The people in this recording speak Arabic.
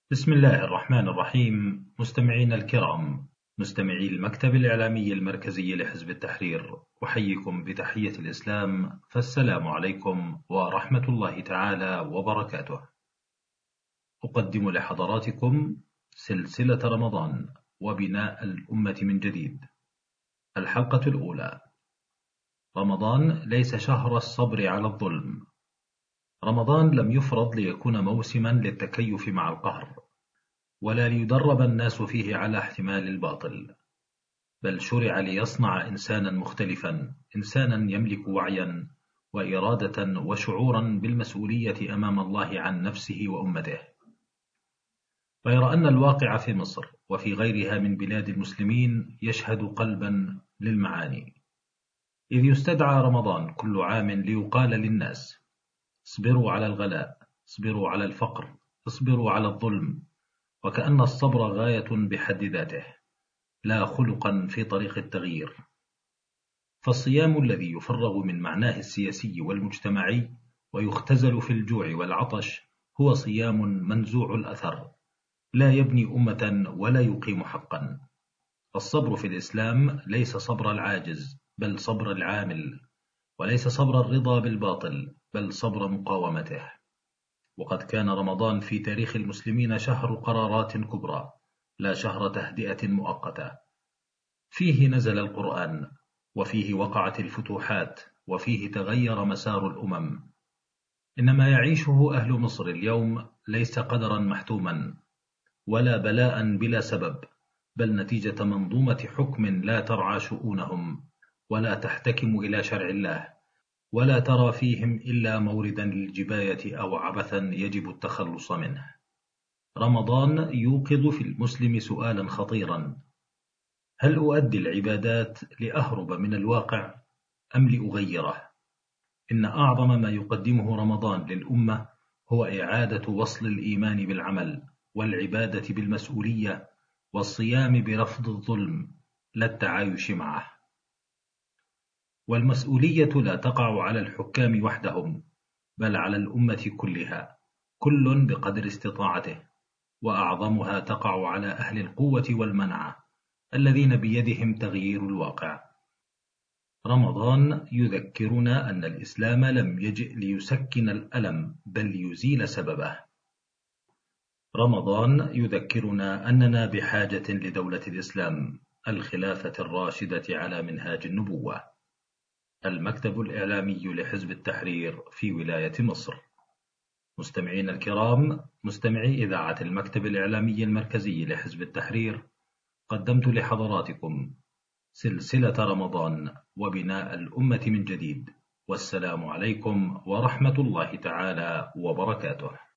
بسم الله الرحمن الرحيم. مستمعينا الكرام، مستمعي المكتب الإعلامي المركزي لحزب التحرير، أحييكم بتحية الإسلام، فالسلام عليكم ورحمة الله تعالى وبركاته. أقدم لحضراتكم سلسلة رمضان وبناء الأمة من جديد. الحلقة الأولى: رمضان ليس شهر الصبر على الظلم. رمضان لم يفرض ليكون موسما للتكيف مع القهر، ولا ليدرب الناس فيه على احتمال الباطل، بل شرع ليصنع إنسانا مختلفا، إنسانا يملك وعيا وإرادة وشعورا بالمسؤولية أمام الله عن نفسه وأمته. غير أن الواقع في مصر وفي غيرها من بلاد المسلمين يشهد قلبا للمعاني، إذ يستدعى رمضان كل عام ليقال للناس: اصبروا على الغلاء، اصبروا على الفقر، اصبروا على الظلم، وكأن الصبر غاية بحد ذاته، لا خلقا في طريق التغيير. فالصيام الذي يفرغ من معناه السياسي والمجتمعي ويختزل في الجوع والعطش هو صيام منزوع الأثر، لا يبني أمة ولا يقيم حقا. الصبر في الإسلام ليس صبر العاجز، بل صبر العامل، وليس صبر الرضا بالباطل، بل صبر مقاومته. وقد كان رمضان في تاريخ المسلمين شهر قرارات كبرى، لا شهر تهدئة مؤقتة. فيه نزل القرآن، وفيه وقعت الفتوحات، وفيه تغير مسار الأمم. إن ما يعيشه أهل مصر اليوم ليس قدرا محتوما، ولا بلاء بلا سبب، بل نتيجة منظومة حكم لا ترعى شؤونهم، ولا تحتكم إلى شرع الله، ولا ترى فيهم إلا موردا للجباية أو عبثا يجب التخلص منه. رمضان يوقظ في المسلم سؤالا خطيرا: هل أؤدي العبادات لأهرب من الواقع أم لأغيره؟ إن أعظم ما يقدمه رمضان للأمة هو إعادة وصل الإيمان بالعمل، والعبادة بالمسؤولية، والصيام برفض الظلم، لا التعايش معه. والمسؤولية لا تقع على الحكام وحدهم، بل على الأمة كلها، كل بقدر استطاعته، وأعظمها تقع على أهل القوة والمنعة الذين بيدهم تغيير الواقع. رمضان يذكرنا أن الإسلام لم يجئ ليسكن الألم، بل ليزيل سببه. رمضان يذكرنا أننا بحاجة لدولة الإسلام، الخلافة الراشدة على منهاج النبوة. المكتب الإعلامي لحزب التحرير في ولاية مصر. مستمعين الكرام، مستمعي إذاعة المكتب الإعلامي المركزي لحزب التحرير، قدمت لحضراتكم سلسلة رمضان وبناء الأمة من جديد، والسلام عليكم ورحمة الله تعالى وبركاته.